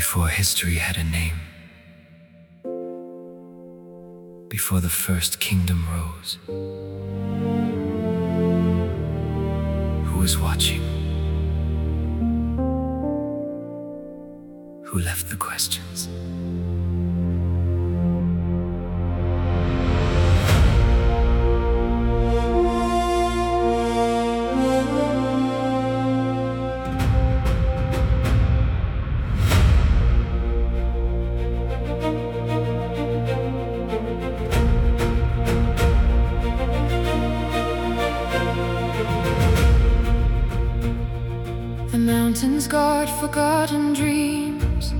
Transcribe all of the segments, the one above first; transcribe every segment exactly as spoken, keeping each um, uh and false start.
before history had a name, before the first kingdom rose. Who was watching? Who left the questions? The mountains guard forgotten dreams,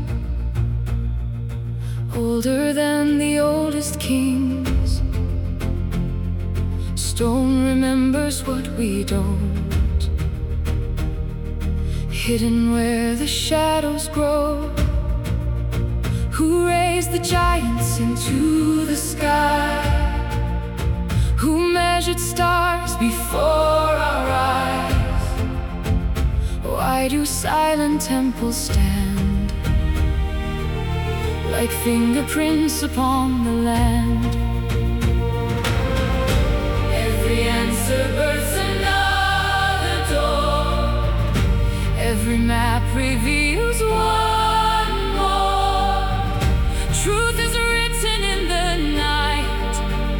older than the oldest kings. Stone remembers what we don't, hidden where the shadows grow. Who raised the giants into the sky? Who measured stars before our eyes? Why do silent temples stand like fingerprints upon the land? Every answer births another door. Every map reveals one more. Truth is written in the night,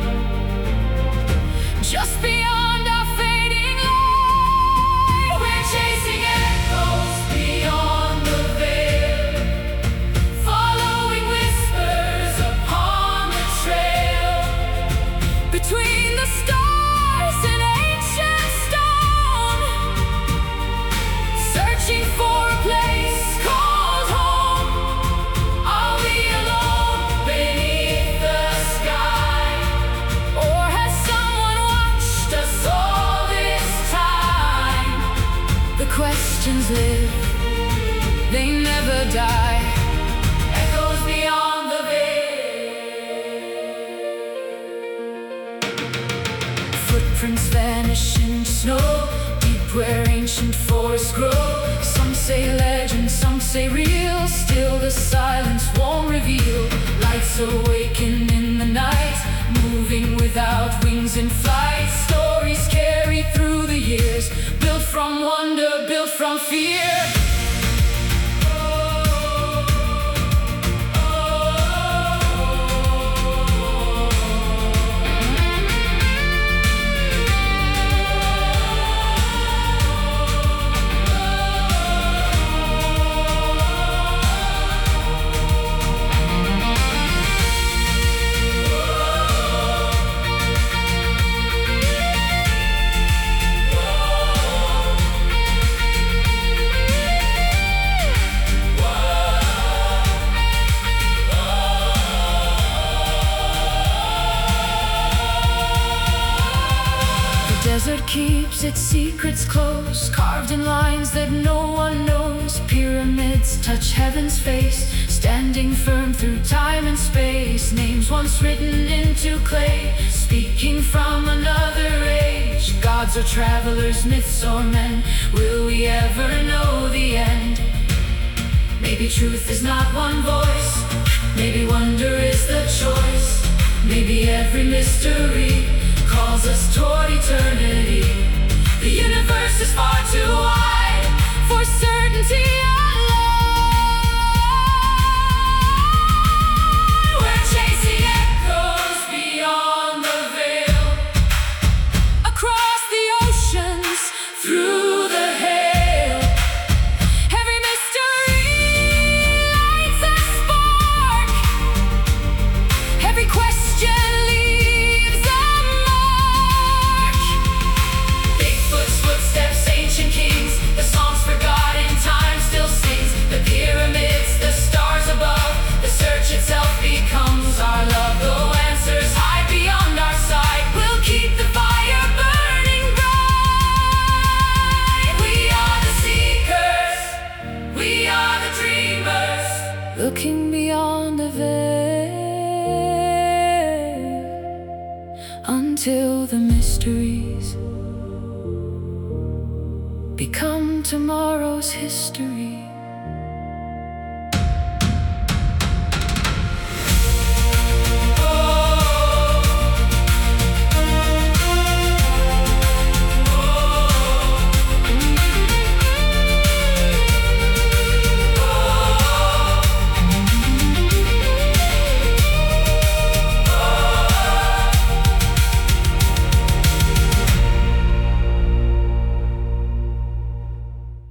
just beyond our fading light. We're chasing echoes beyond the veil, following whispers upon the trail. Between the stars and ancient stone, searching for a place called home. Are we alone beneath the sky? Or has someone watched us all this time? The questions live, they never die. Echoes beyond the veil. Footprints vanish in snow, deep where ancient forests grow. Some say legend, some say real, still the silence won't reveal. Lights awaken in the night, moving without wings in flight. Stories carried through the years, built from wonder, built from fear. The desert keeps its secrets close, carved in lines that no one knows. Pyramids touch heaven's face, standing firm through time and space. Names once written into clay, speaking from another age. Gods or travelers, myths or men, will we ever know the end? Maybe truth is not one voice, maybe wonder is the choice. Maybe every mystery calls us toward eternity. The universe is far too wide for certainty alone. We're chasing echoes beyond the veil, across the oceans, through the hail. Every mystery lights a spark, every question leaves a mark. Bigfoot's footsteps, ancient kings, the songs forgotten, time still sings. The pyramids, the stars above, the search itself becomes our love. Though answers hide beyond our sight, we'll keep the fire burning bright. We are the seekers, we are the dreamers, looking beyond the veil, until the mysteries become tomorrow's history.